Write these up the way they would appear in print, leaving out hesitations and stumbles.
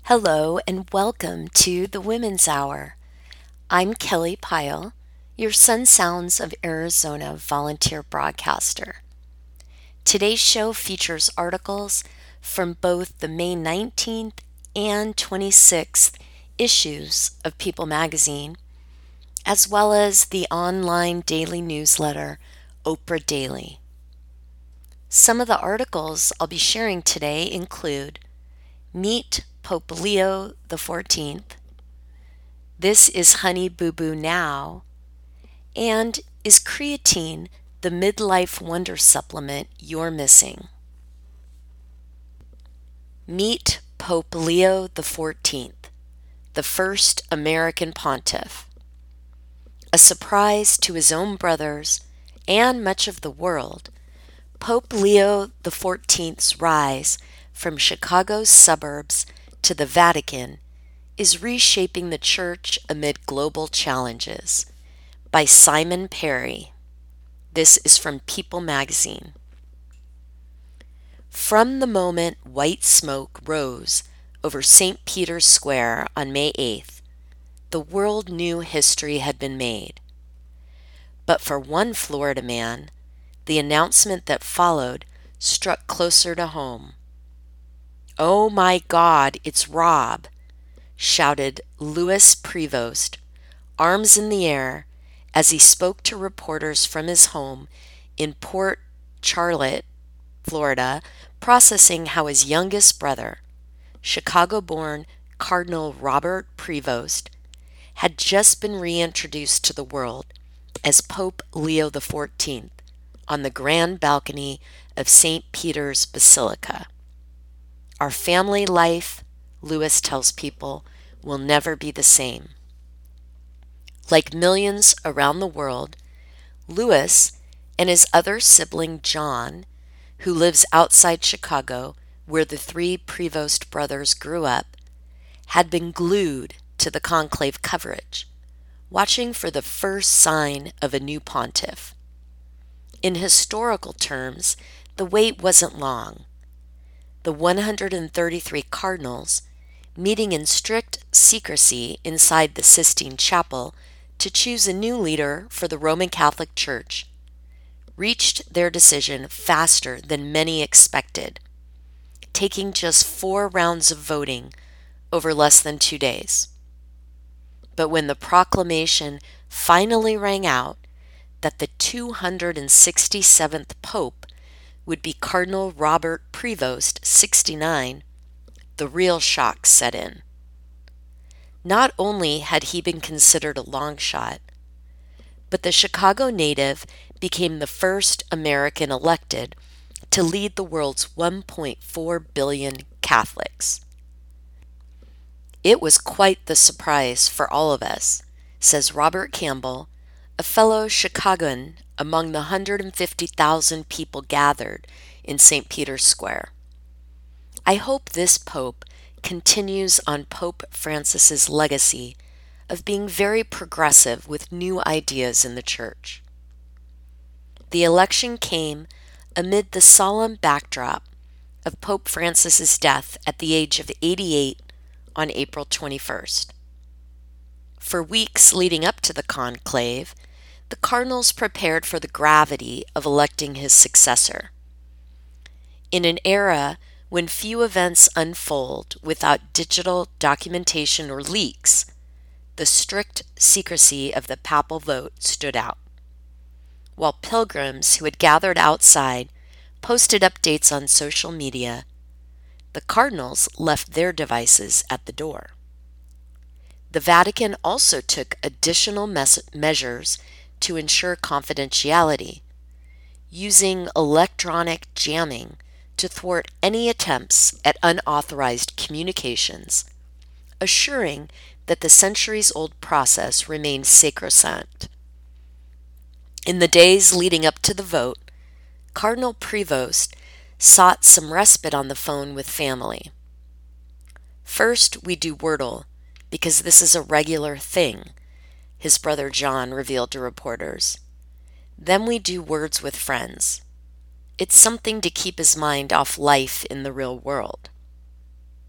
Hello and welcome to the Women's Hour. I'm Kelly Pyle, your Sun Sounds of Arizona volunteer broadcaster. Today's show features articles from both the May 19th and 26th issues of People magazine, as well as the online daily newsletter, Oprah Daily. Some of the articles I'll be sharing today include Meet Pope Leo XIV, This is Honey Boo Boo Now, and Is Creatine the Midlife Wonder Supplement You're Missing? Meet Pope Leo XIV, the first American pontiff. A surprise to his own brothers and much of the world, Pope Leo XIV's rise from Chicago's suburbs to the Vatican is reshaping the church amid global challenges. By Simon Perry. This is from People magazine. From the moment white smoke rose over St. Peter's Square on May 8th, the world knew history had been made. But for one Florida man, the announcement that followed struck closer to home. "Oh my God, it's Rob," shouted Louis Prevost, arms in the air, as he spoke to reporters from his home in Port Charlotte, Florida, processing how his youngest brother, Chicago-born Cardinal Robert Prevost, had just been reintroduced to the world as Pope Leo XIV on the grand balcony of St. Peter's Basilica. Our family life, Louis tells people, will never be the same. Like millions around the world, Louis and his other sibling John, who lives outside Chicago, where the three Prevost brothers grew up, had been glued to the conclave coverage, watching for the first sign of a new pontiff. In historical terms, the wait wasn't long. The 133 cardinals, meeting in strict secrecy inside the Sistine Chapel to choose a new leader for the Roman Catholic Church, reached their decision faster than many expected, taking just 4 rounds of voting over less than 2 days. But when the proclamation finally rang out that the 267th Pope would be Cardinal Robert Prevost, 69, the real shock set in. Not only had he been considered a long shot, but the Chicago native became the first American elected to lead the world's 1.4 billion Catholics. It was quite the surprise for all of us, says Robert Campbell, a fellow Chicagoan among the 150,000 people gathered in St. Peter's Square. I hope this Pope continues on Pope Francis's legacy of being very progressive with new ideas in the Church. The election came amid the solemn backdrop of Pope Francis's death at the age of 88 on April 21st. For weeks leading up to the conclave, the cardinals prepared for the gravity of electing his successor. In an era when few events unfold without digital documentation or leaks, the strict secrecy of the papal vote stood out. While pilgrims who had gathered outside posted updates on social media, the cardinals left their devices at the door. The Vatican also took additional measures to ensure confidentiality, using electronic jamming to thwart any attempts at unauthorized communications, assuring that the centuries-old process remained sacrosanct. In the days leading up to the vote, Cardinal Prevost sought some respite on the phone with family. "First, we do Wordle, because this is a regular thing," his brother John revealed to reporters. "Then we do Words with Friends. It's something to keep his mind off life in the real world."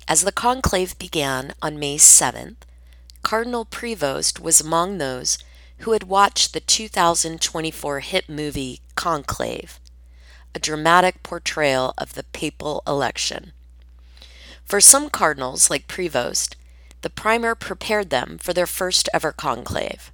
As the conclave began on May 7th, Cardinal Prevost was among those who had watched the 2024 hit movie Conclave, a dramatic portrayal of the papal election. For some cardinals, like Prevost, the primer prepared them for their first ever conclave.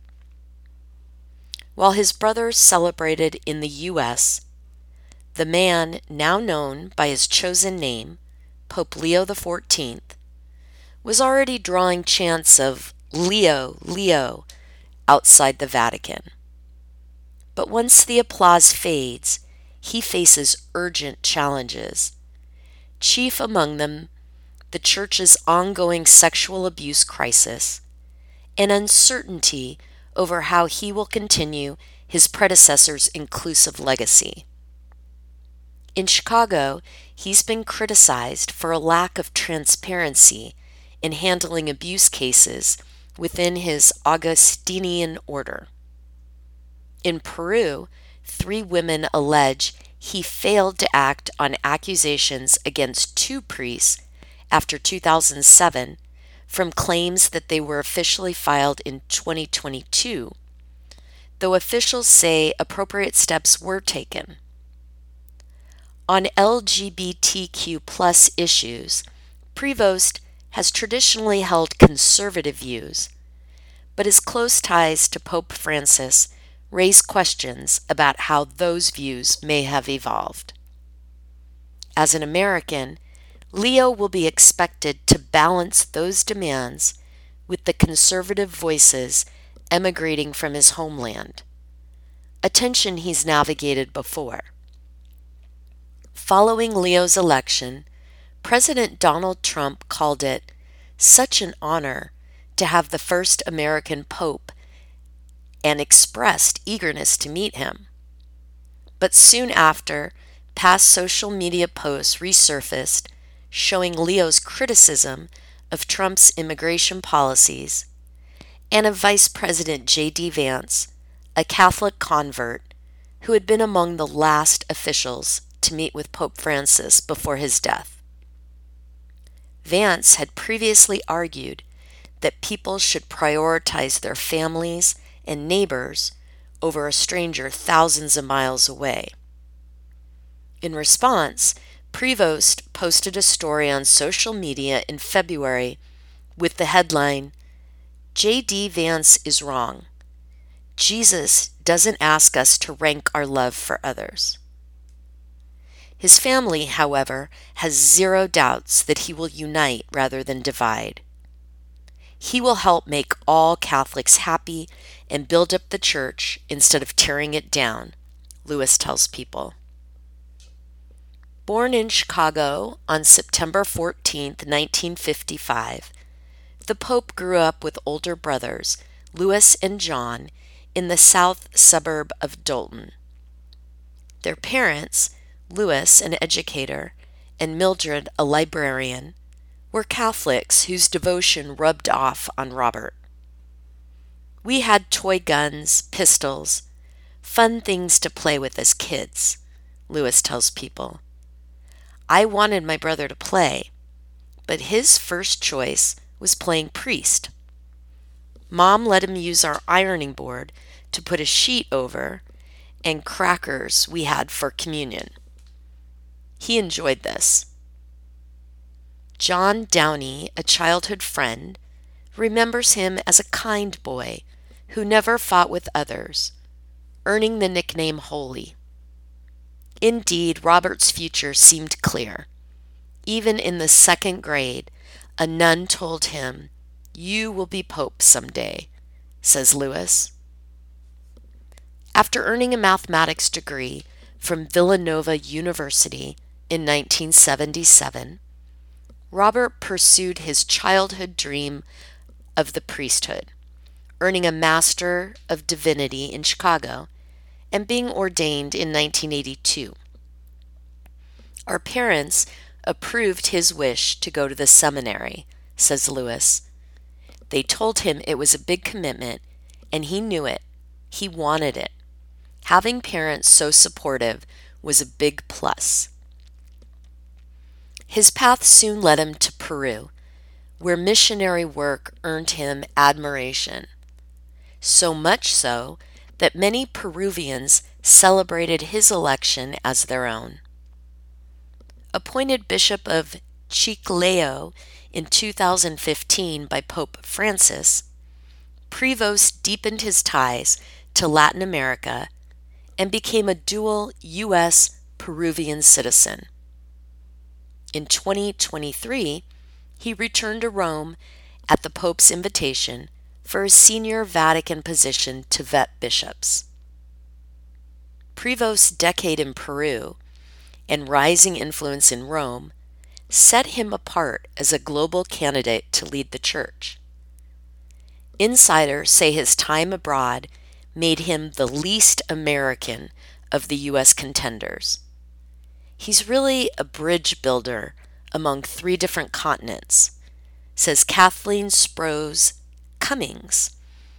While his brothers celebrated in the U.S., the man now known by his chosen name, Pope Leo XIV, was already drawing chants of "Leo, Leo" outside the Vatican. But once the applause fades, he faces urgent challenges. Chief among them, the Church's ongoing sexual abuse crisis, and uncertainty over how he will continue his predecessor's inclusive legacy. In Chicago, he's been criticized for a lack of transparency in handling abuse cases within his Augustinian order. In Peru, 3 women allege he failed to act on accusations against 2 priests after 2007 from claims that they were officially filed in 2022, though officials say appropriate steps were taken. On LGBTQ+ issues, Prevost has traditionally held conservative views, but his close ties to Pope Francis raise questions about how those views may have evolved. As an American, Leo will be expected to balance those demands with the conservative voices emigrating from his homeland, a tension he's navigated before. Following Leo's election, President Donald Trump called it such an honor to have the first American pope and expressed eagerness to meet him. But soon after, past social media posts resurfaced showing Leo's criticism of Trump's immigration policies, and of Vice President J.D. Vance, a Catholic convert who had been among the last officials to meet with Pope Francis before his death. Vance had previously argued that people should prioritize their families and neighbors over a stranger thousands of miles away. In response, Prevost posted a story on social media in February with the headline, "J.D. Vance is wrong. Jesus doesn't ask us to rank our love for others." His family, however, has zero doubts that he will unite rather than divide. He will help make all Catholics happy and build up the church instead of tearing it down, Lewis tells People. Born in Chicago on September 14, 1955, the Pope grew up with older brothers, Louis and John, in the south suburb of Dolton. Their parents, Louis, an educator, and Mildred, a librarian, were Catholics whose devotion rubbed off on Robert. "We had toy guns, pistols, fun things to play with as kids," Louis tells People. "I wanted my brother to play, but his first choice was playing priest. Mom let him use our ironing board to put a sheet over and crackers we had for communion. He enjoyed this." John Downey, a childhood friend, remembers him as a kind boy who never fought with others, earning the nickname Holy. Indeed, Robert's future seemed clear. Even in the 2nd grade, a nun told him, "You will be Pope someday," says Louis. After earning a mathematics degree from Villanova University in 1977, Robert pursued his childhood dream of the priesthood, earning a Master of Divinity in Chicago and being ordained in 1982. "Our parents approved his wish to go to the seminary," says Louis. "They told him it was a big commitment, and he knew it. He wanted it. Having parents so supportive was a big plus." His path soon led him to Peru, where missionary work earned him admiration, so much so that many Peruvians celebrated his election as their own. Appointed Bishop of Chiclayo in 2015 by Pope Francis, Prevost deepened his ties to Latin America and became a dual U.S. Peruvian citizen. In 2023, he returned to Rome at the Pope's invitation for a senior Vatican position to vet bishops. Prevost's decade in Peru and rising influence in Rome set him apart as a global candidate to lead the church. Insiders say his time abroad made him the least American of the U.S. contenders. He's really a bridge builder among 3 different continents, says Kathleen Sprouse Cummings,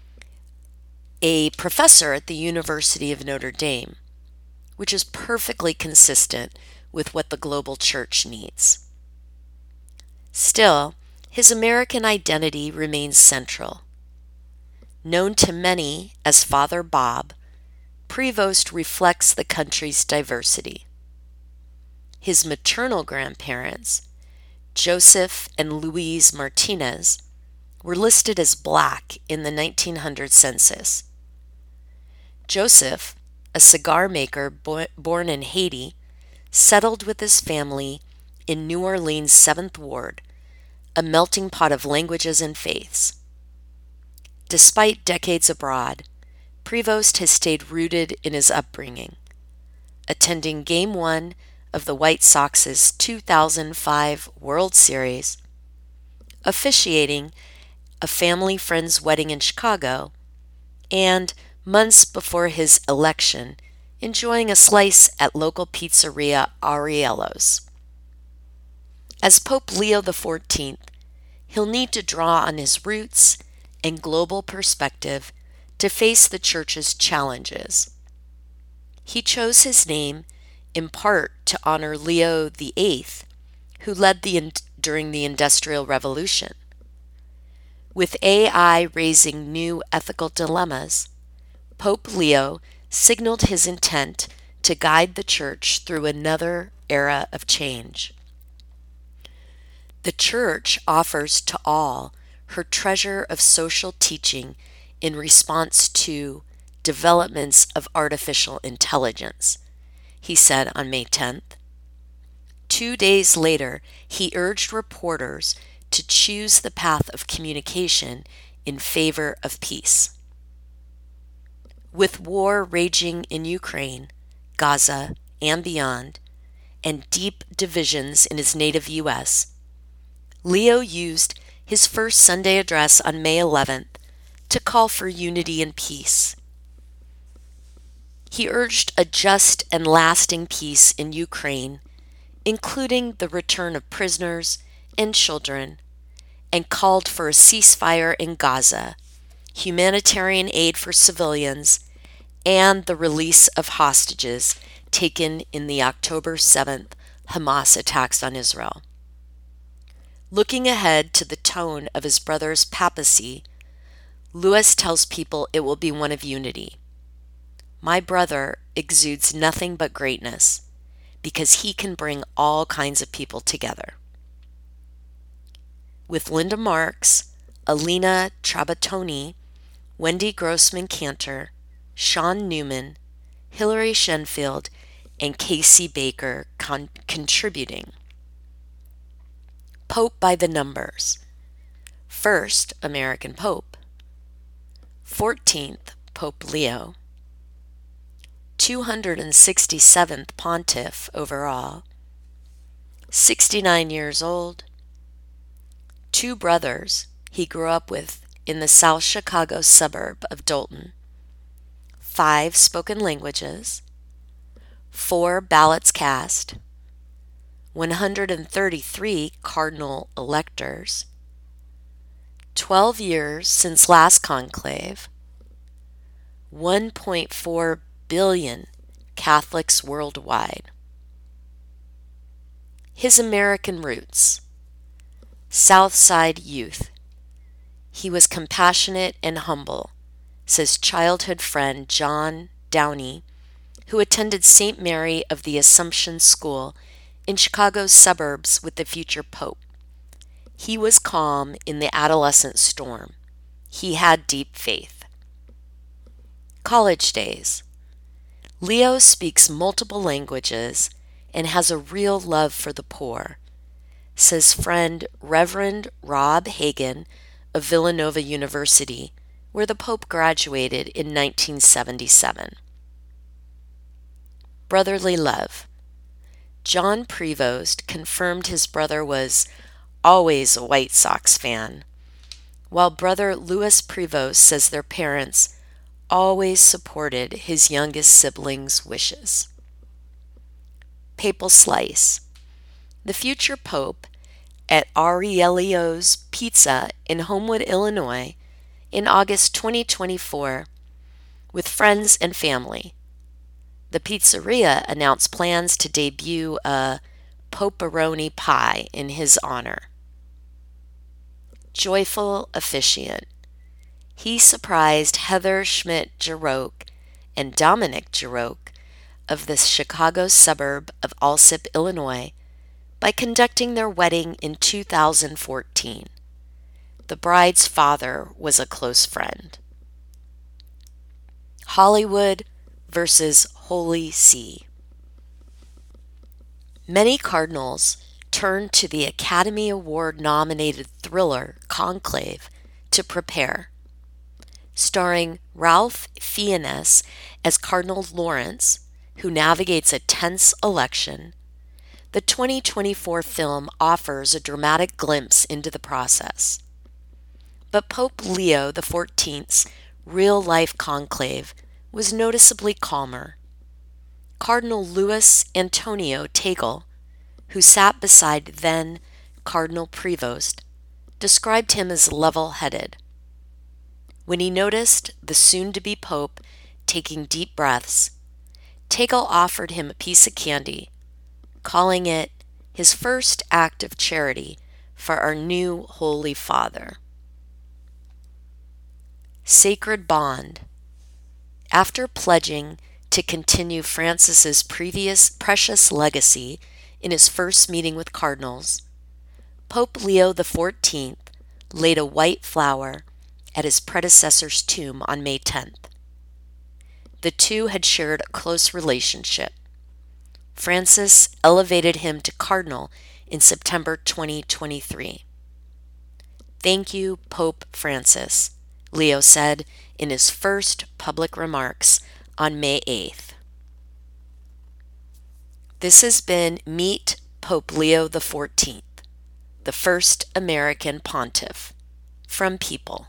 a professor at the University of Notre Dame, which is perfectly consistent with what the global church needs. Still, his American identity remains central. Known to many as Father Bob, Prevost reflects the country's diversity. His maternal grandparents, Joseph and Louise Martinez, were listed as Black in the 1900 census. Joseph, a cigar maker born in Haiti, settled with his family in New Orleans' 7th Ward, a melting pot of languages and faiths. Despite decades abroad, Prevost has stayed rooted in his upbringing, attending Game 1 of the White Sox's 2005 World Series, officiating a family friend's wedding in Chicago, and months before his election, enjoying a slice at local pizzeria Ariello's. As Pope Leo XIV, he'll need to draw on his roots and global perspective to face the church's challenges. He chose his name in part to honor Leo VIII, who led during the Industrial Revolution. With AI raising new ethical dilemmas, Pope Leo signaled his intent to guide the church through another era of change. The church offers to all her treasure of social teaching in response to developments of artificial intelligence, he said on May 10th. 2 days later, he urged reporters to choose the path of communication in favor of peace. With war raging in Ukraine, Gaza, and beyond, and deep divisions in his native U.S., Leo used his first Sunday address on May 11th to call for unity and peace. He urged a just and lasting peace in Ukraine, including the return of prisoners and children, and called for a ceasefire in Gaza, humanitarian aid for civilians, and the release of hostages taken in the October 7th Hamas attacks on Israel. Looking ahead to the tone of his brother's papacy, Lewis tells people it will be one of unity. My brother exudes nothing but greatness because he can bring all kinds of people together. With Linda Marks, Alina Trabatoni, Wendy Grossman Cantor, Sean Newman, Hillary Shenfield, and Casey Baker contributing. Pope by the numbers. First American Pope. 14th Pope Leo. 267th Pontiff overall. 69 years old. 2 brothers he grew up with in the South Chicago suburb of Dolton. 5 spoken languages. 4 ballots cast. 133 cardinal electors. 12 years since last conclave. 1.4 billion Catholics worldwide. His American roots. Southside youth. He was compassionate and humble, says childhood friend John Downey, who attended St. Mary of the Assumption School in Chicago's suburbs with the future Pope. He was calm in the adolescent storm. He had deep faith. College days. Leo speaks multiple languages and has a real love for the poor, says friend Reverend Rob Hagan of Villanova University, where the Pope graduated in 1977. Brotherly love. John Prevost confirmed his brother was always a White Sox fan, while brother Louis Prevost says their parents always supported his youngest sibling's wishes. Papal slice. The future Pope at Aurelio's Pizza in Homewood, Illinois, in August 2024, with friends and family. The pizzeria announced plans to debut a Poperoni pie in his honor. Joyful officiant. He surprised Heather Schmidt-Jaroch and Dominic Jaroch of the Chicago suburb of Alsip, Illinois, by conducting their wedding in 2014. The bride's father was a close friend. Hollywood versus Holy See. Many Cardinals turned to the Academy Award-nominated thriller Conclave to prepare. Starring Ralph Fiennes as Cardinal Lawrence, who navigates a tense election, the 2024 film offers a dramatic glimpse into the process. But Pope Leo XIV's real-life conclave was noticeably calmer. Cardinal Louis Antonio Tagle, who sat beside then Cardinal Prevost, described him as level-headed. When he noticed the soon-to-be Pope taking deep breaths, Tagle offered him a piece of candy, calling it his first act of charity for our new Holy Father. Sacred bond. After pledging to continue Francis's previous precious legacy in his first meeting with cardinals, Pope Leo XIV laid a white flower at his predecessor's tomb on May 10th. The two had shared a close relationship. Francis elevated him to cardinal in September 2023. "Thank you, Pope Francis," Leo said in his first public remarks on May 8th. This has been Meet Pope Leo XIV, the first American pontiff, from People.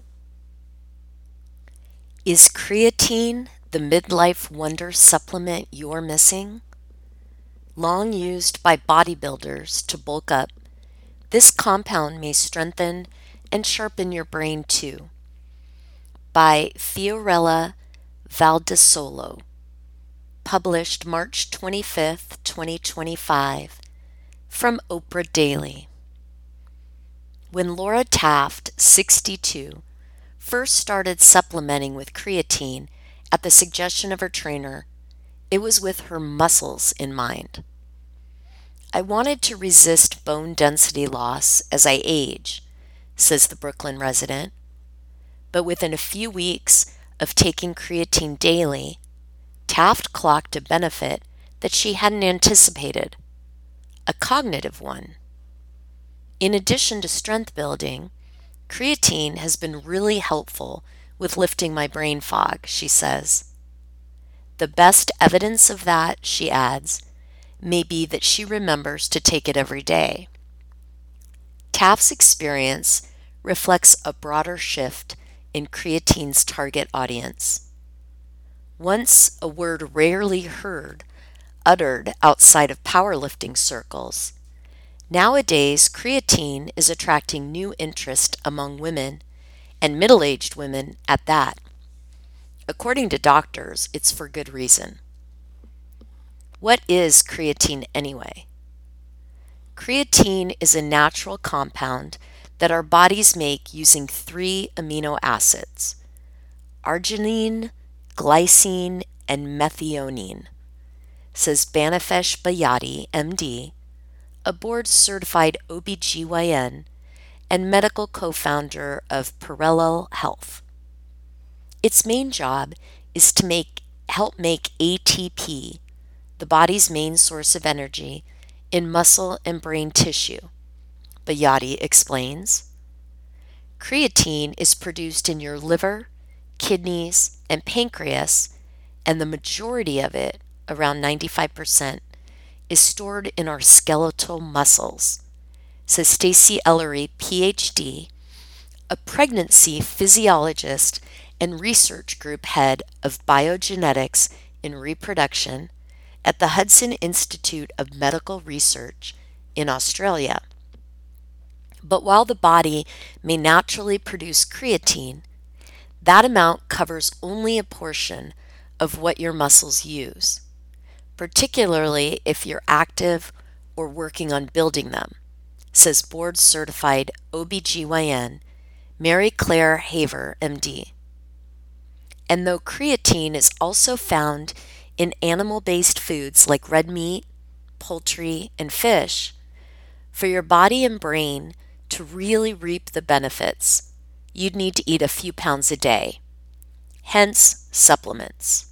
Is creatine the midlife wonder supplement you're missing? Long used by bodybuilders to bulk up, this compound may strengthen and sharpen your brain too. By Fiorella Valdesolo. Published March 25th, 2025, from Oprah Daily. When Laura Taft, 62, first started supplementing with creatine at the suggestion of her trainer, it was with her muscles in mind. "I wanted to resist bone density loss as I age," says the Brooklyn resident. But within a few weeks of taking creatine daily, Taft clocked a benefit that she hadn't anticipated, a cognitive one. In addition to strength building, creatine has been really helpful with lifting my brain fog, she says. The best evidence of that, she adds, may be that she remembers to take it every day. Taft's experience reflects a broader shift in creatine's target audience. Once a word rarely heard, uttered outside of powerlifting circles, nowadays creatine is attracting new interest among women, and middle-aged women at that. According to doctors, it's for good reason. What is creatine anyway? Creatine is a natural compound that our bodies make using 3 amino acids: arginine, glycine, and methionine, says Banafesh Bayati, MD, a board-certified OBGYN and medical co-founder of Parallel Health. Its main job is to help make ATP, the body's main source of energy, in muscle and brain tissue. Bayati explains, creatine is produced in your liver, kidneys, and pancreas, and the majority of it, around 95%, is stored in our skeletal muscles, says Stacy Ellery, PhD, a pregnancy physiologist and research group head of biogenetics in reproduction at the Hudson Institute of Medical Research in Australia. But while the body may naturally produce creatine, that amount covers only a portion of what your muscles use, particularly if you're active or working on building them, says board-certified OBGYN Mary Claire Haver, MD. And though creatine is also found in animal-based foods like red meat, poultry, and fish, for your body and brain to really reap the benefits, you'd need to eat a few pounds a day, hence supplements.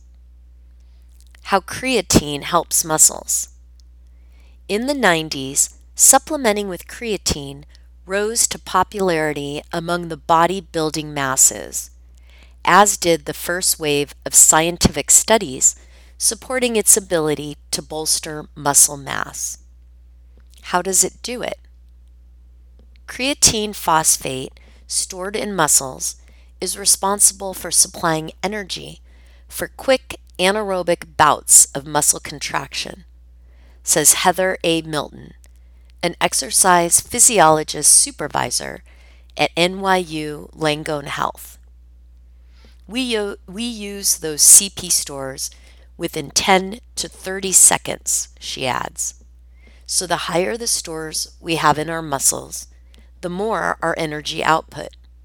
How creatine helps muscles. In the 90s, supplementing with creatine rose to popularity among the bodybuilding masses, as did the first wave of scientific studies supporting its ability to bolster muscle mass. How does it do it? Creatine phosphate, stored in muscles, is responsible for supplying energy for quick anaerobic bouts of muscle contraction, says Heather A. Milton, an exercise physiologist supervisor at NYU Langone Health. We use those CP stores within 10 to 30 seconds, she adds. So the higher the stores we have in our muscles, the more our energy output.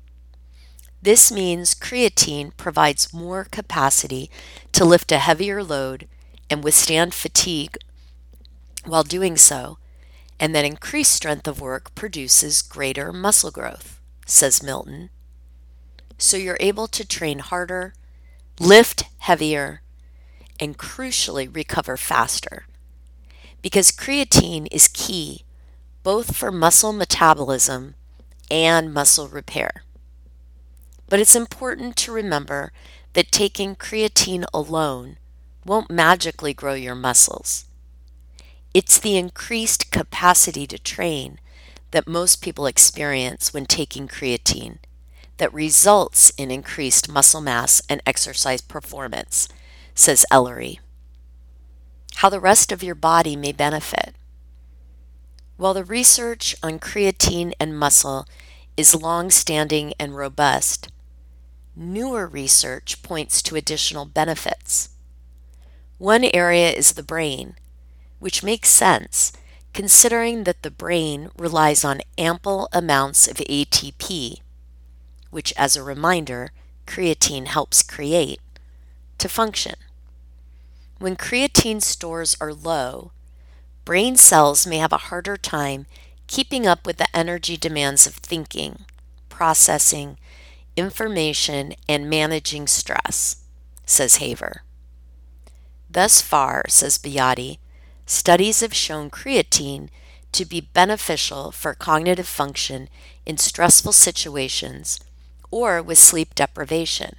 This means creatine provides more capacity to lift a heavier load and withstand fatigue while doing so, and that increased strength of work produces greater muscle growth, says Milton. So you're able to train harder, lift heavier, and crucially recover faster. Because creatine is key both for muscle metabolism and muscle repair. But it's important to remember that taking creatine alone won't magically grow your muscles. It's the increased capacity to train that most people experience when taking creatine that results in increased muscle mass and exercise performance, says Ellery. How the rest of your body may benefit. While the research on creatine and muscle is long-standing and robust, newer research points to additional benefits. One area is the brain, which makes sense considering that the brain relies on ample amounts of ATP, which, as a reminder, creatine helps create, to function. When creatine stores are low, brain cells may have a harder time keeping up with the energy demands of thinking, processing, information, and managing stress, says Haver. Thus far, says Bayati, studies have shown creatine to be beneficial for cognitive function in stressful situations or with sleep deprivation.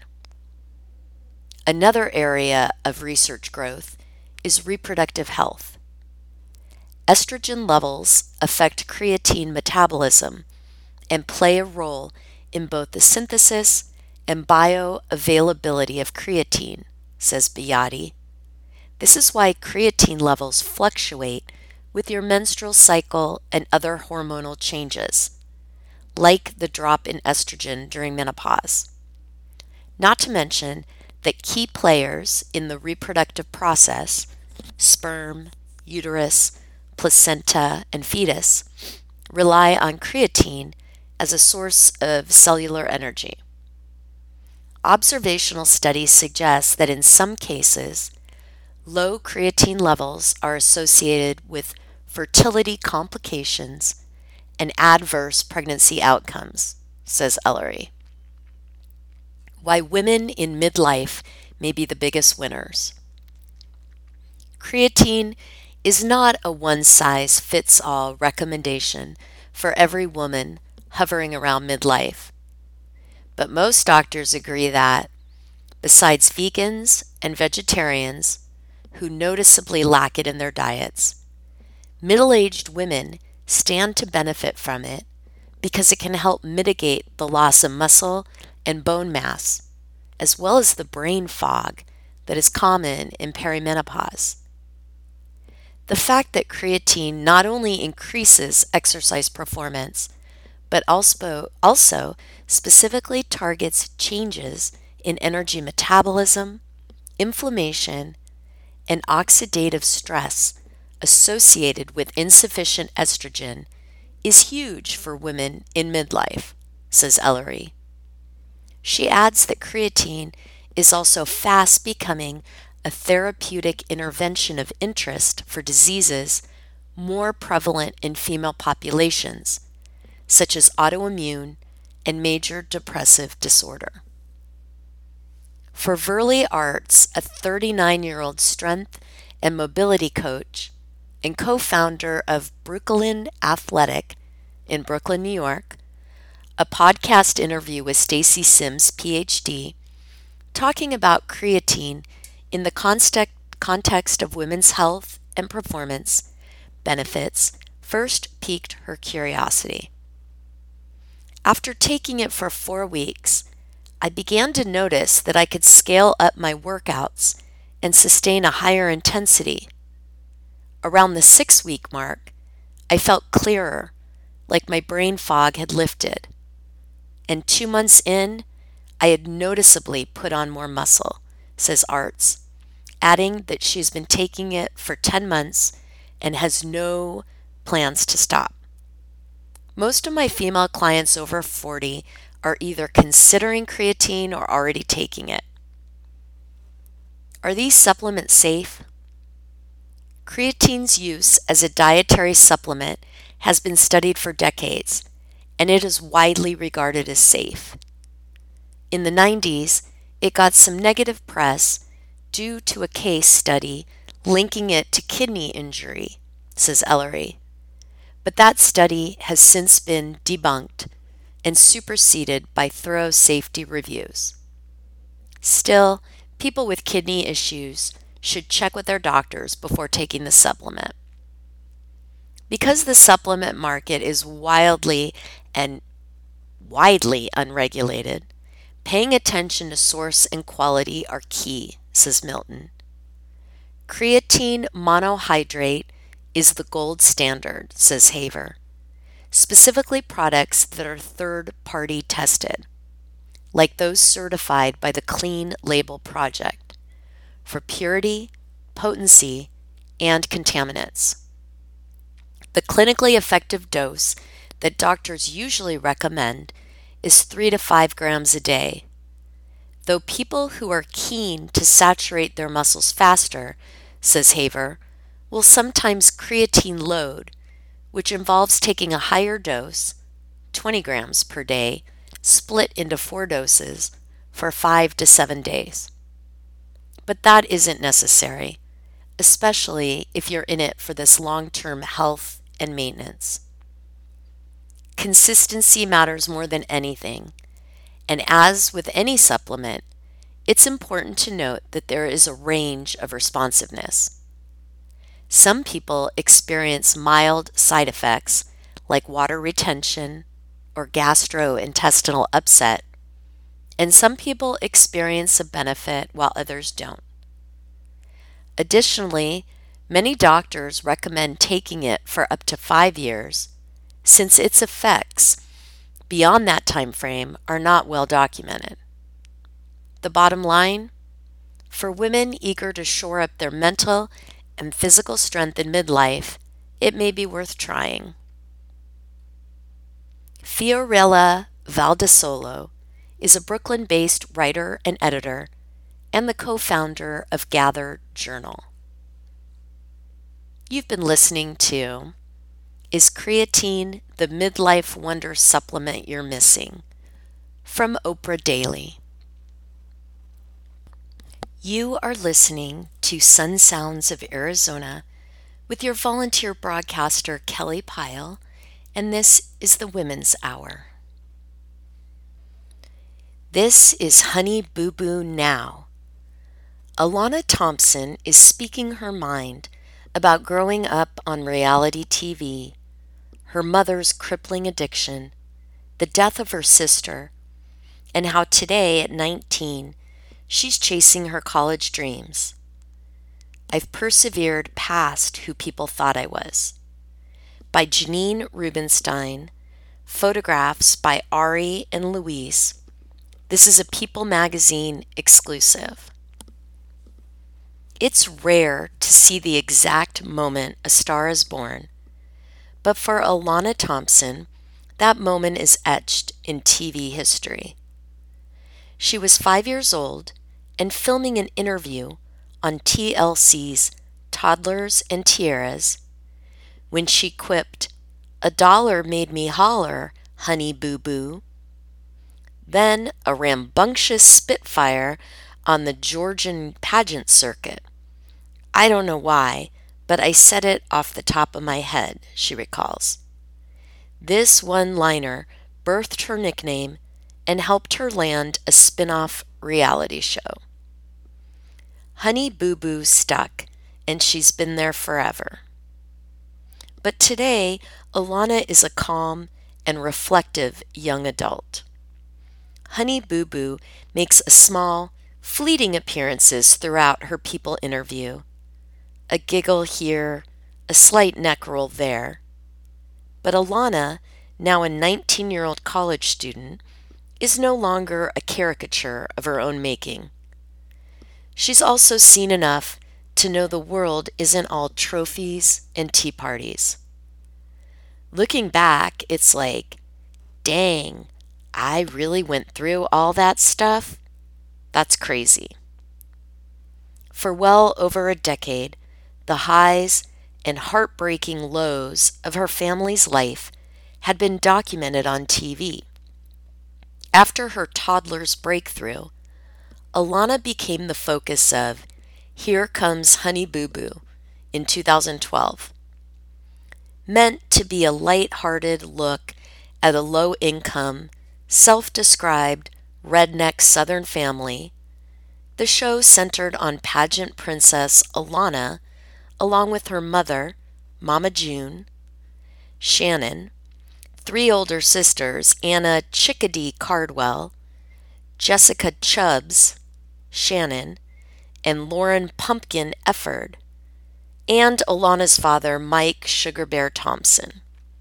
Another area of research growth is reproductive health. Estrogen levels affect creatine metabolism and play a role in both the synthesis and bioavailability of creatine, says Bayati. This is why creatine levels fluctuate with your menstrual cycle and other hormonal changes, like the drop in estrogen during menopause. Not to mention that key players in the reproductive process, sperm, uterus, placenta, and fetus rely on creatine as a source of cellular energy. Observational studies suggest that in some cases, low creatine levels are associated with fertility complications and adverse pregnancy outcomes, says Ellery. Why women in midlife may be the biggest winners. Creatine is not a one-size-fits-all recommendation for every woman hovering around midlife, but most doctors agree that, besides vegans and vegetarians who noticeably lack it in their diets, middle-aged women stand to benefit from it because it can help mitigate the loss of muscle and bone mass, as well as the brain fog that is common in perimenopause. The fact that creatine not only increases exercise performance, but also specifically targets changes in energy metabolism, inflammation, and oxidative stress associated with insufficient estrogen is huge for women in midlife, says Ellery. She adds that creatine is also fast becoming a therapeutic intervention of interest for diseases more prevalent in female populations, such as autoimmune and major depressive disorder. For Verley Arts, a 39-year-old strength and mobility coach and co-founder of Brooklyn Athletic in Brooklyn, New York, a podcast interview with Stacy Sims, PhD, talking about creatine in the context of women's health and performance benefits first piqued her curiosity. After taking it for 4 weeks, I began to notice that I could scale up my workouts and sustain a higher intensity. Around the 6-week mark, I felt clearer, like my brain fog had lifted. And 2 months in, I had noticeably put on more muscle, says Arts, adding that she's been taking it for 10 months and has no plans to stop. Most of my female clients over 40 are either considering creatine or already taking it. Are these supplements safe? Creatine's use as a dietary supplement has been studied for decades, and it is widely regarded as safe. In the 90s, it got some negative press due to a case study linking it to kidney injury, says Ellery. But that study has since been debunked and superseded by thorough safety reviews. Still, people with kidney issues should check with their doctors before taking the supplement. Because the supplement market is widely unregulated, paying attention to source and quality are key, says Milton. Creatine monohydrate is the gold standard, says Haver. Specifically products that are third-party tested, like those certified by the Clean Label Project, for purity, potency, and contaminants. The clinically effective dose that doctors usually recommend is 3 to 5 grams a day, though people who are keen to saturate their muscles faster, says Haver, will sometimes creatine load, which involves taking a higher dose, 20 grams per day, split into 4 doses for 5 to 7 days. But that isn't necessary, especially if you're in it for this long-term health and maintenance. Consistency matters more than anything, and as with any supplement, it's important to note that there is a range of responsiveness. Some people experience mild side effects like water retention or gastrointestinal upset, and some people experience a benefit while others don't. Additionally, many doctors recommend taking it for up to 5 years, since its effects beyond that time frame are not well documented. The bottom line, for women eager to shore up their mental and physical strength in midlife, it may be worth trying. Fiorella Valdesolo is a Brooklyn-based writer and editor and the co-founder of Gather Journal. You've been listening to Is Creatine the Midlife Wonder Supplement You're Missing? From Oprah Daily. You are listening to Sun Sounds of Arizona with your volunteer broadcaster Kelly Pyle, and this is the Women's Hour. This is Honey Boo Boo Now. Alana Thompson is speaking her mind about growing up on reality TV, her mother's crippling addiction, the death of her sister, and how today at 19, she's chasing her college dreams. I've persevered past who people thought I was. By Janine Rubenstein, photographs by Ari and Louise. This is a People magazine exclusive. It's rare to see the exact moment a star is born, but for Alana Thompson, that moment is etched in TV history. She was 5 years old and filming an interview on TLC's Toddlers and Tiaras when she quipped, "$1 made me holler, honey boo boo." Then a rambunctious spitfire on the Georgian pageant circuit. I don't know why, but I said it off the top of my head, she recalls. This one-liner birthed her nickname and helped her land a spin-off reality show. Honey Boo Boo stuck, and she's been there forever. But today, Alana is a calm and reflective young adult. Honey Boo Boo makes a small, fleeting appearances throughout her People interview. A giggle here, a slight neck roll there. But Alana, now a 19-year-old college student, is no longer a caricature of her own making. She's also seen enough to know the world isn't all trophies and tea parties. Looking back, it's like, dang, I really went through all that stuff? That's crazy. For well over a decade, the highs and heartbreaking lows of her family's life had been documented on TV. After her toddler's breakthrough, Alana became the focus of Here Comes Honey Boo Boo in 2012. Meant to be a light-hearted look at a low-income, self-described redneck Southern family, the show centered on pageant princess Alana, along with her mother, Mama June, Shannon, 3 older sisters, Anna Chickadee Cardwell, Jessica Chubbs, Shannon, and Lauren Pumpkin Efford, and Alana's father, Mike Sugar Bear Thompson.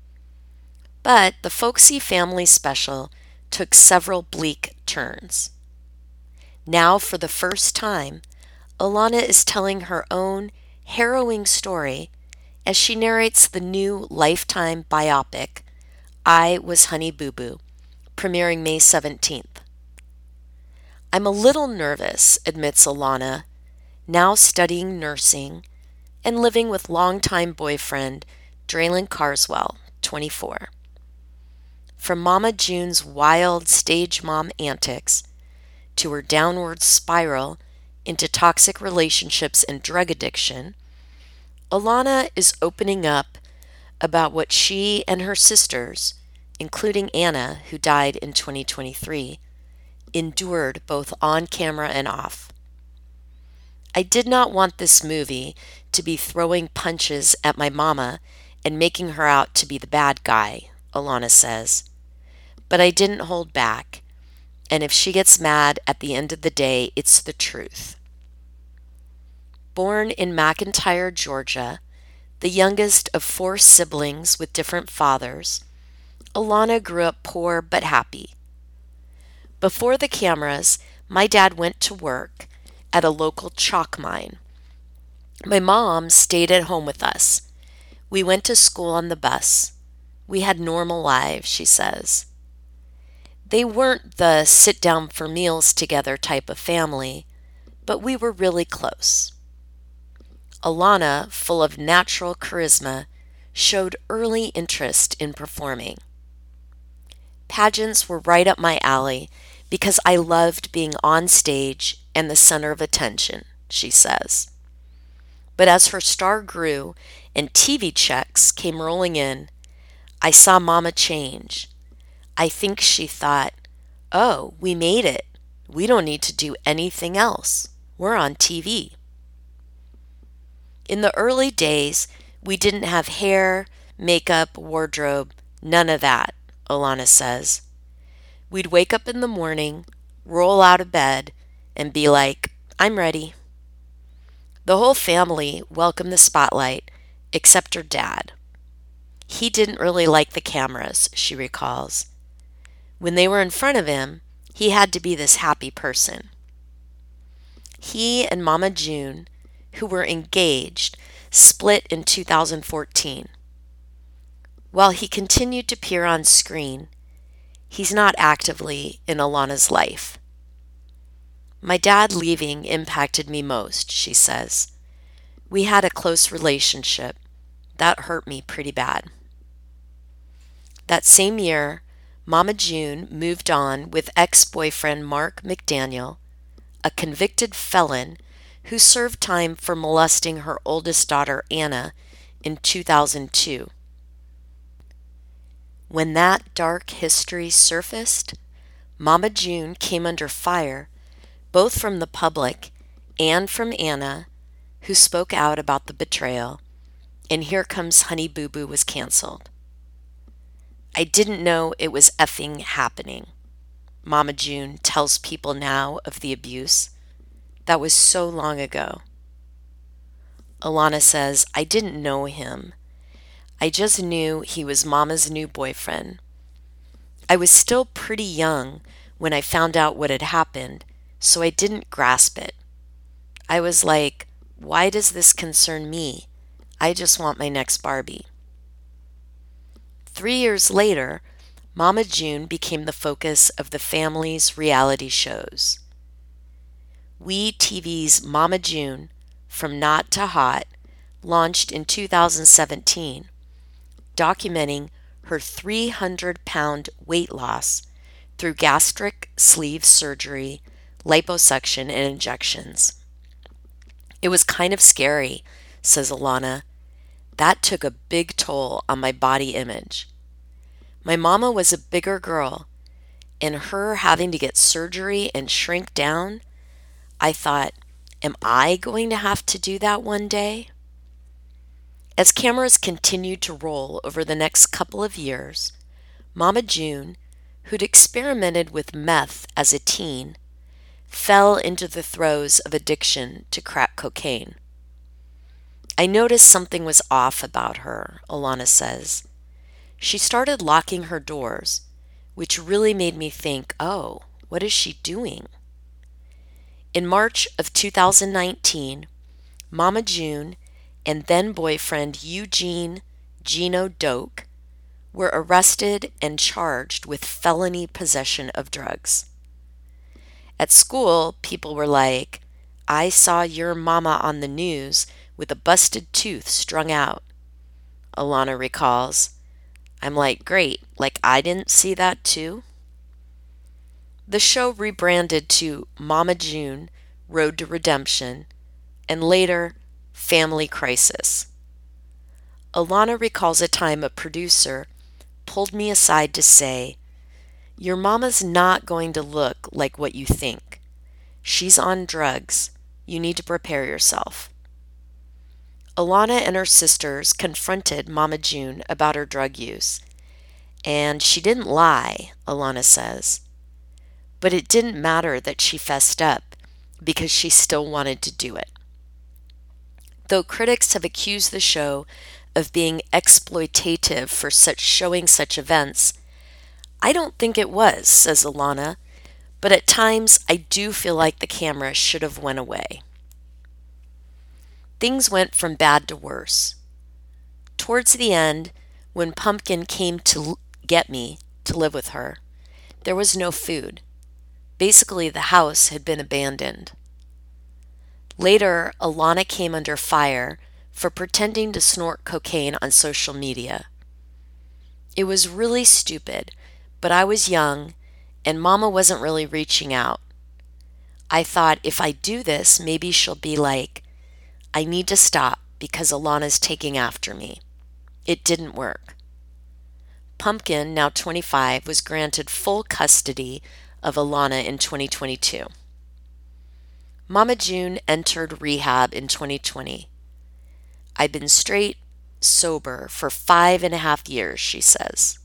But the folksy family special took several bleak turns. Now, for the first time, Alana is telling her own harrowing story as she narrates the new Lifetime biopic, I Was Honey Boo Boo, premiering May 17th. I'm a little nervous, admits Alana, now studying nursing and living with longtime boyfriend Draylon Carswell, 24. From Mama June's wild stage mom antics to her downward spiral into toxic relationships and drug addiction, Alana is opening up about what she and her sisters, including Anna, who died in 2023, endured both on camera and off. I did not want this movie to be throwing punches at my mama and making her out to be the bad guy, Alana says. But I didn't hold back, and if she gets mad at the end of the day, it's the truth. Born in McIntyre, Georgia, the youngest of 4 siblings with different fathers, Alana grew up poor but happy. Before the cameras, my dad went to work at a local chalk mine. My mom stayed at home with us. We went to school on the bus. We had normal lives, she says. They weren't the sit down for meals together type of family, but we were really close. Alana, full of natural charisma, showed early interest in performing. Pageants were right up my alley because I loved being on stage and the center of attention, she says. But as her star grew and TV checks came rolling in, I saw Mama change. I think she thought, oh, we made it. We don't need to do anything else. We're on TV. In the early days, we didn't have hair, makeup, wardrobe, none of that, Alana says. We'd wake up in the morning, roll out of bed, and be like, I'm ready. The whole family welcomed the spotlight, except her dad. He didn't really like the cameras, she recalls. When they were in front of him, he had to be this happy person. He and Mama June, who were engaged, split in 2014. While he continued to appear on screen, he's not actively in Alana's life. My dad leaving impacted me most, she says. We had a close relationship. That hurt me pretty bad. That same year, Mama June moved on with ex-boyfriend Mark McDaniel, a convicted felon who served time for molesting her oldest daughter Anna in 2002. When that dark history surfaced, Mama June came under fire both from the public and from Anna, who spoke out about the betrayal, and Here Comes Honey Boo Boo was canceled. I didn't know it was effing happening, Mama June tells People Now of the abuse. That was so long ago. Alana says, I didn't know him. I just knew he was Mama's new boyfriend. I was still pretty young when I found out what had happened, so I didn't grasp it. I was like, why does this concern me? I just want my next Barbie. 3 years later, Mama June became the focus of the family's reality shows. WE TV's Mama June, From Not to Hot, launched in 2017, documenting her 300-pound weight loss through gastric sleeve surgery, liposuction, and injections. It was kind of scary, says Alana. That took a big toll on my body image. My mama was a bigger girl, and her having to get surgery and shrink down, I thought, am I going to have to do that one day? As cameras continued to roll over the next couple of years, Mama June, who'd experimented with meth as a teen, fell into the throes of addiction to crack cocaine. I noticed something was off about her, Alana says. She started locking her doors, which really made me think, oh, what is she doing? In March of 2019, Mama June and then-boyfriend Eugene Gino Doak were arrested and charged with felony possession of drugs. At school, people were like, I saw your mama on the news with a busted tooth strung out. Alana recalls. I'm like, great, like I didn't see that too? The show rebranded to Mama June, Road to Redemption, and later, Family Crisis. Alana recalls a time a producer pulled me aside to say, your mama's not going to look like what you think. She's on drugs. You need to prepare yourself. Alana and her sisters confronted Mama June about her drug use, and she didn't lie, Alana says. But it didn't matter that she fessed up because she still wanted to do it. Though critics have accused the show of being exploitative for showing such events, I don't think it was, says Alana, but at times I do feel like the camera should have went away. Things went from bad to worse. Towards the end, when Pumpkin came to get me to live with her, there was no food. Basically, the house had been abandoned. Later, Alana came under fire for pretending to snort cocaine on social media. It was really stupid, but I was young and Mama wasn't really reaching out. I thought if I do this, maybe she'll be like, I need to stop because Alana's taking after me. It didn't work. Pumpkin, now 25, was granted full custody of Alana in 2022. Mama June entered rehab in 2020. I've been straight sober for 5.5 years, she says.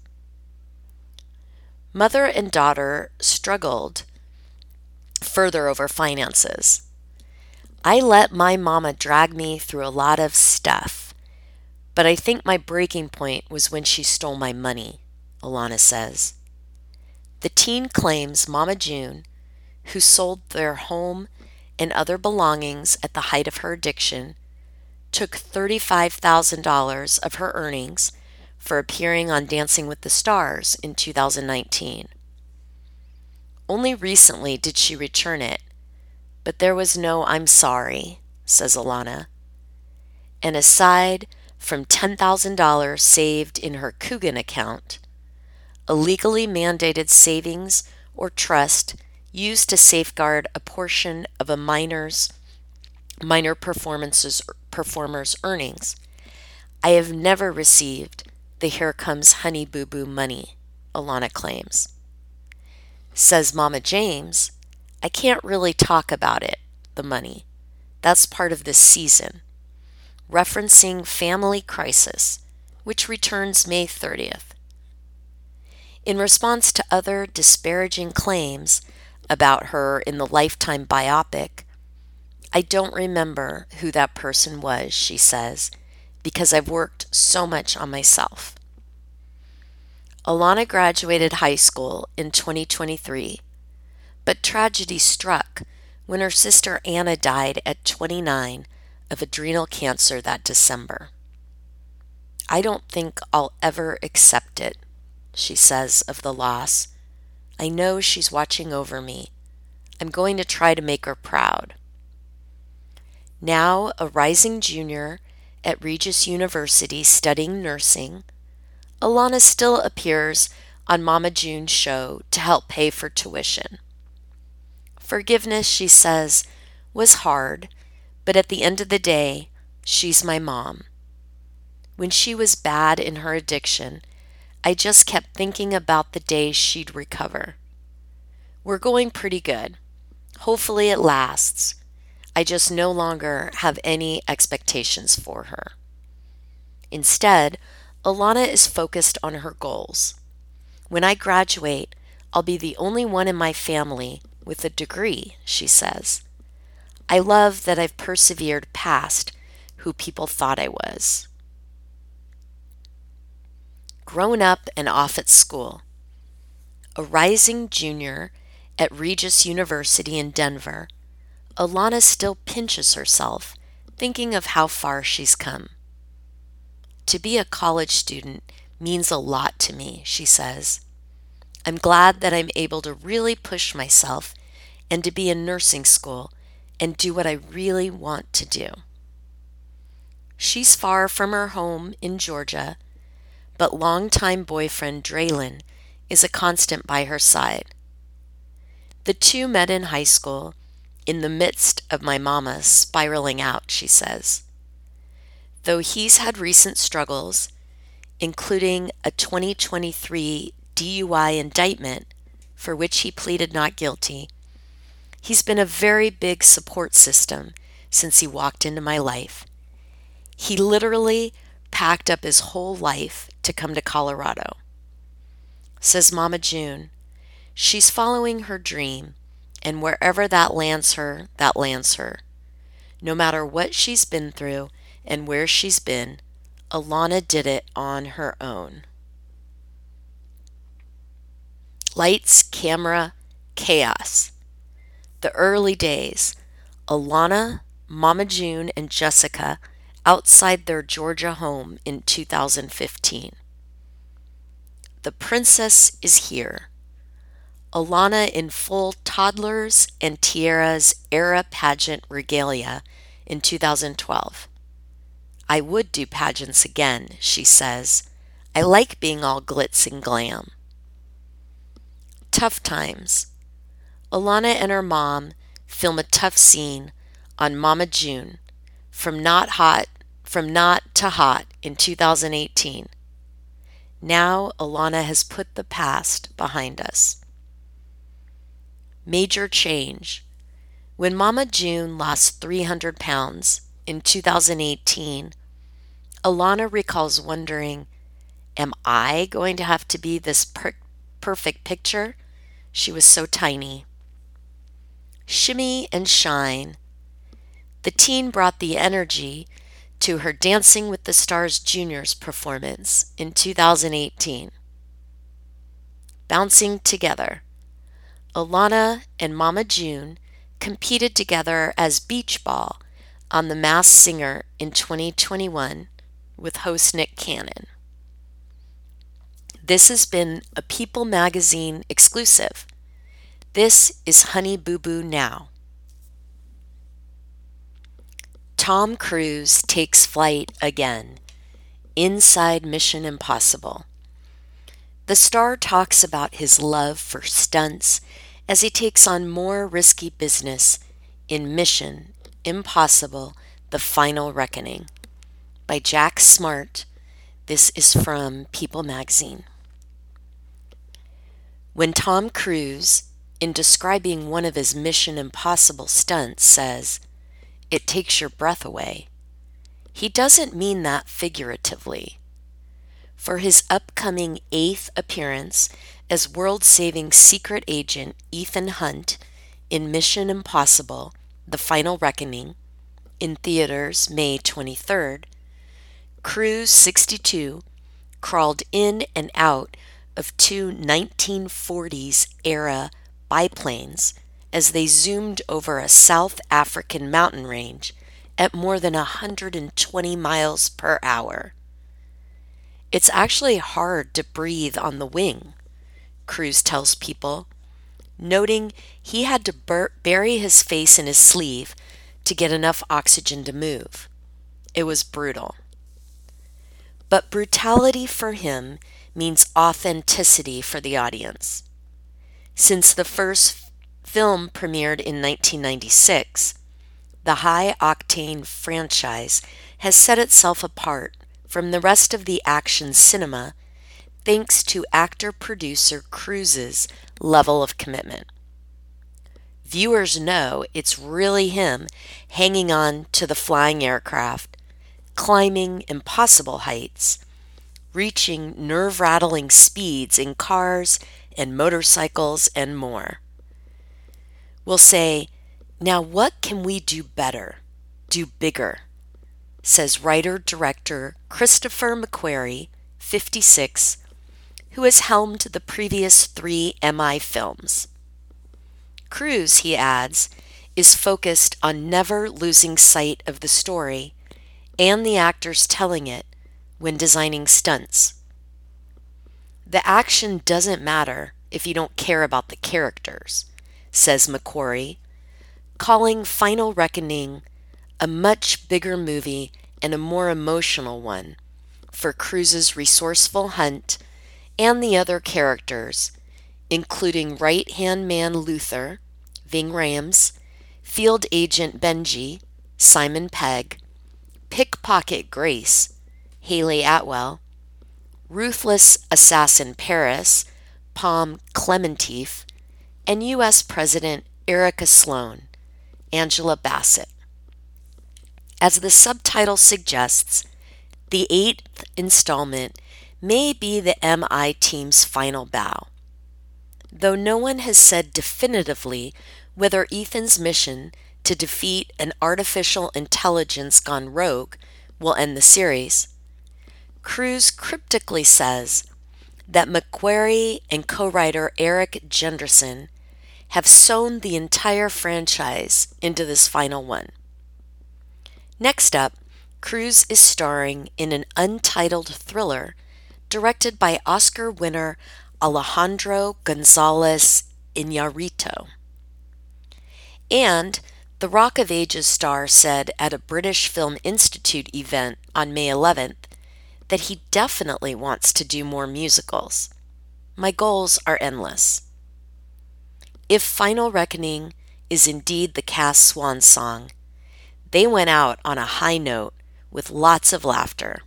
Mother and daughter struggled further over finances. I let my mama drag me through a lot of stuff, but I think my breaking point was when she stole my money, Alana says. The teen claims Mama June, who sold their home and other belongings at the height of her addiction, took $35,000 of her earnings for appearing on Dancing with the Stars in 2019. Only recently did she return it, but there was no I'm sorry, says Alana. And aside from $10,000 saved in her Coogan account, a legally mandated savings or trust used to safeguard a portion of a minor performer's earnings, I have never received the Here Comes Honey Boo Boo money, Alana claims. Says Mama James, I can't really talk about it, the money. That's part of this season, referencing Family Crisis, which returns May 30th. In response to other disparaging claims about her in the Lifetime biopic, I don't remember who that person was, she says, because I've worked so much on myself. Alana graduated high school in 2023, but tragedy struck when her sister Anna died at 29 of adrenal cancer that December. I don't think I'll ever accept it, she says of the loss. I know she's watching over me. I'm going to try to make her proud. Now a rising junior at Regis University studying nursing, Alana still appears on Mama June's show to help pay for tuition. Forgiveness, she says, was hard, but at the end of the day, she's my mom. When she was bad in her addiction, I just kept thinking about the day she'd recover. We're going pretty good. Hopefully it lasts. I just no longer have any expectations for her. Instead, Alana is focused on her goals. When I graduate, I'll be the only one in my family with a degree, she says. I love that I've persevered past who people thought I was. Grown up and off at school. A rising junior at Regis University in Denver, Alana still pinches herself, thinking of how far she's come. To be a college student means a lot to me, she says. I'm glad that I'm able to really push myself and to be in nursing school and do what I really want to do. She's far from her home in Georgia, but longtime boyfriend Draylon is a constant by her side. The two met in high school in the midst of my mama spiraling out, she says. Though he's had recent struggles, including a 2023 DUI indictment for which he pleaded not guilty, he's been a very big support system since he walked into my life. He literally packed up his whole life to come to Colorado. Says Mama June, she's following her dream, and wherever that lands her, that lands her. No matter what she's been through and where she's been, Alana did it on her own. Lights, camera, chaos. The early days. Alana, Mama June, and Jessica outside their Georgia home in 2015. The princess is here. Alana in full toddlers and tiaras era pageant regalia in 2012. I would do pageants again, she says. I like being all glitz and glam. Tough times. Alana and her mom film a tough scene on Mama June from Not to Hot in 2018. Now Alana has put the past behind us. Major change. When Mama June lost 300 pounds in 2018, Alana recalls wondering, am I going to have to be this perfect picture? She was so tiny. Shimmy and shine. The teen brought the energy to her Dancing with the Stars Juniors performance in 2018. Bouncing together. Alana and Mama June competed together as Beach Ball on The Masked Singer in 2021 with host Nick Cannon. This has been a People Magazine exclusive. This is Honey Boo Boo Now. Tom Cruise takes flight again, inside Mission Impossible. The star talks about his love for stunts as he takes on more risky business in Mission Impossible: The Final Reckoning. By Jack Smart. This is from People Magazine. When Tom Cruise, in describing one of his Mission Impossible stunts, says, "It takes your breath away," he doesn't mean that figuratively. For his upcoming 8th appearance as world-saving secret agent Ethan Hunt in Mission Impossible: The Final Reckoning, in theaters May 23rd, Cruise, 62, crawled in and out of two 1940s-era biplanes as they zoomed over a South African mountain range at more than 120 miles per hour. It's actually hard to breathe on the wing, Cruise tells People, noting he had to bury his face in his sleeve to get enough oxygen to move. It was brutal. But brutality for him means authenticity for the audience. Since the first film premiered in 1996, the high-octane franchise has set itself apart from the rest of the action cinema thanks to actor-producer Cruise's level of commitment. Viewers know it's really him hanging on to the flying aircraft, climbing impossible heights, reaching nerve-rattling speeds in cars and motorcycles and more. We'll say, now what can we do better, do bigger, says writer-director Christopher McQuarrie, 56, who has helmed the previous 3 MI films. Cruise, he adds, is focused on never losing sight of the story and the actors telling it when designing stunts. The action doesn't matter if you don't care about the characters, says McQuarrie, calling Final Reckoning a much bigger movie and a more emotional one for Cruise's resourceful Hunt and the other characters, including right-hand man Luther, Ving Rhames, field agent Benji, Simon Pegg, pickpocket Grace, Haley Atwell, ruthless assassin Paris, Palm Clementif, and U.S. President Erica Sloan, Angela Bassett. As the subtitle suggests, the 8th installment may be the MI team's final bow. Though no one has said definitively whether Ethan's mission to defeat an artificial intelligence gone rogue will end the series, Cruise cryptically says that McQuarrie and co-writer Eric Jenderson have sewn the entire franchise into this final one. Next up, Cruz is starring in an untitled thriller directed by Oscar winner Alejandro Gonzalez Iñárritu. And the Rock of Ages star said at a British Film Institute event on May 11th that he definitely wants to do more musicals. My goals are endless. If Final Reckoning is indeed the cast's swan song, they went out on a high note with lots of laughter.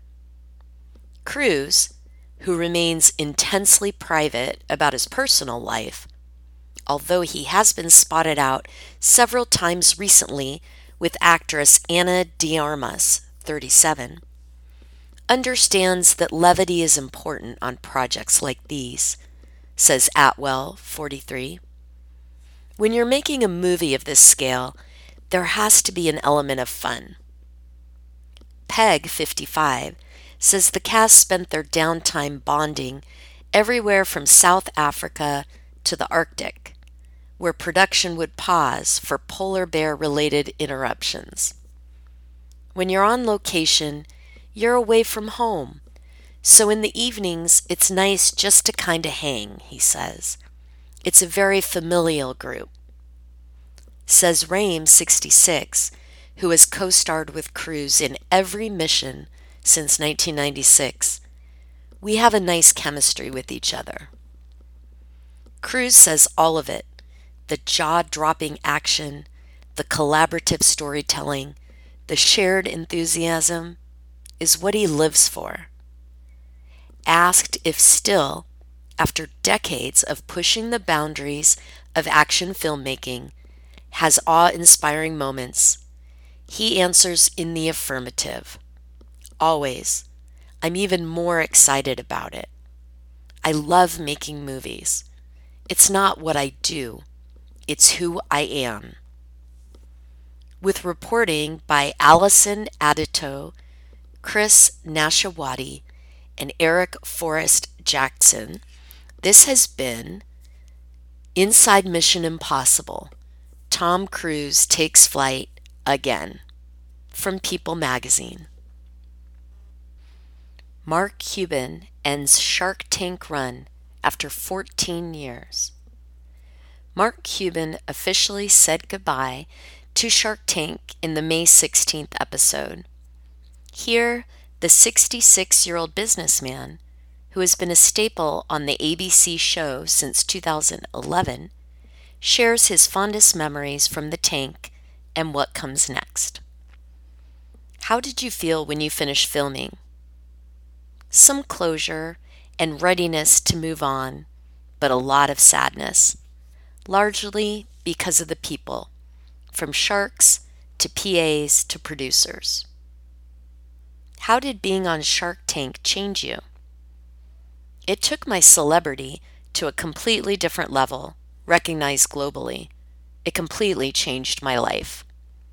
Cruz, who remains intensely private about his personal life, although he has been spotted out several times recently with actress Ana de Armas, 37, understands that levity is important on projects like these, says Atwell, 43. When you're making a movie of this scale, there has to be an element of fun. Peg, 55, says the cast spent their downtime bonding everywhere from South Africa to the Arctic, where production would pause for polar bear-related interruptions. When you're on location, you're away from home, so in the evenings it's nice just to kind of hang, he says. It's a very familial group. Says Rame, 66, who has co-starred with Cruz in every mission since 1996. We have a nice chemistry with each other. Cruz says all of it, the jaw-dropping action, the collaborative storytelling, the shared enthusiasm, is what he lives for. Asked if still, after decades of pushing the boundaries of action filmmaking, has awe-inspiring moments, he answers in the affirmative. Always. I'm even more excited about it. I love making movies. It's not what I do. It's who I am. With reporting by Allison Adito, Chris Nashawati, and Eric Forrest Jackson, this has been Inside Mission Impossible. Tom Cruise takes flight again, from People magazine. Mark Cuban ends Shark Tank run after 14 years. Mark Cuban officially said goodbye to Shark Tank in the May 16th episode. Here, the 66-year-old businessman, who has been a staple on the ABC show since 2011, shares his fondest memories from the tank and what comes next. How did you feel when you finished filming? Some closure and readiness to move on, but a lot of sadness, largely because of the people, from sharks to PAs to producers. How did being on Shark Tank change you? It took my celebrity to a completely different level, recognized globally. It completely changed my life.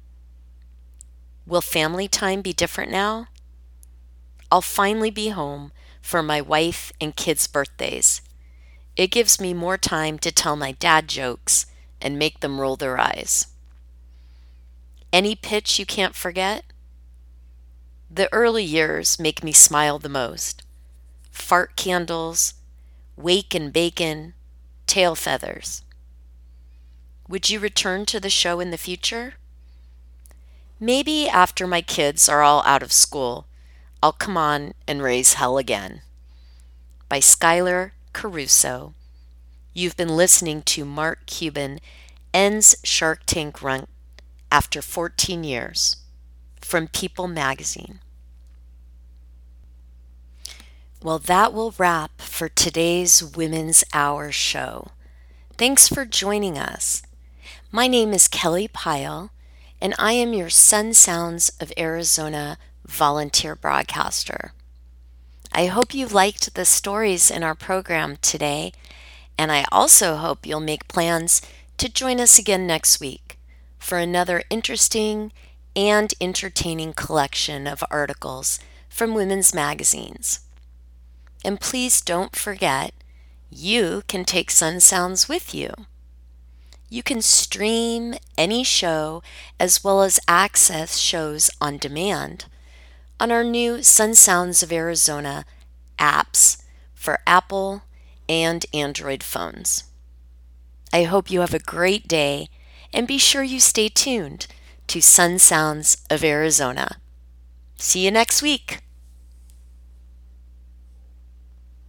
Will family time be different now? I'll finally be home for my wife and kids' birthdays. It gives me more time to tell my dad jokes and make them roll their eyes. Any pitch you can't forget? The early years make me smile the most. Fart candles, wake and bacon, tail feathers. Would you return to the show in the future? Maybe after my kids are all out of school, I'll come on and raise hell again. By Skylar Caruso. You've been listening to Mark Cuban ends Shark Tank run after 14 years, from People magazine. Well, that will wrap for today's Women's Hour show. Thanks for joining us. My name is Kelly Pyle, and I am your Sun Sounds of Arizona volunteer broadcaster. I hope you liked the stories in our program today, and I also hope you'll make plans to join us again next week for another interesting and entertaining collection of articles from women's magazines. And please don't forget, you can take Sun Sounds with you. You can stream any show as well as access shows on demand on our new Sun Sounds of Arizona apps for Apple and Android phones. I hope you have a great day, and be sure you stay tuned to Sun Sounds of Arizona. See you next week.